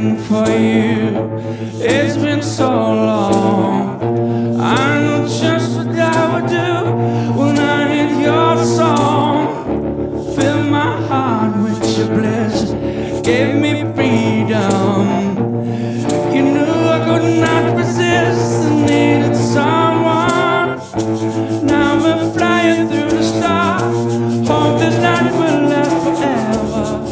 waiting for you. It's been so long. I know just what I would do when I hear your song. Fill my heart with your bliss, gave me freedom. You knew I could not resist, I needed someone. Now we're flying through the stars. Hope this night will last forever.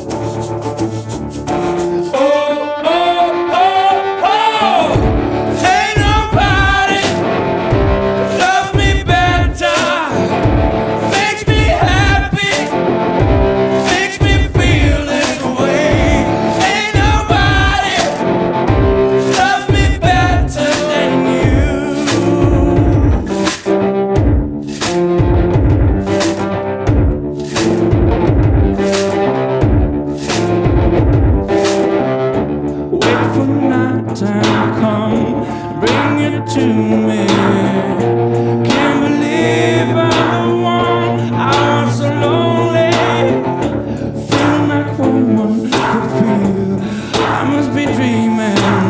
Time come, bring it to me. Can't believe I'm the one. I was so lonely, feeling like one could feel. I must be dreaming.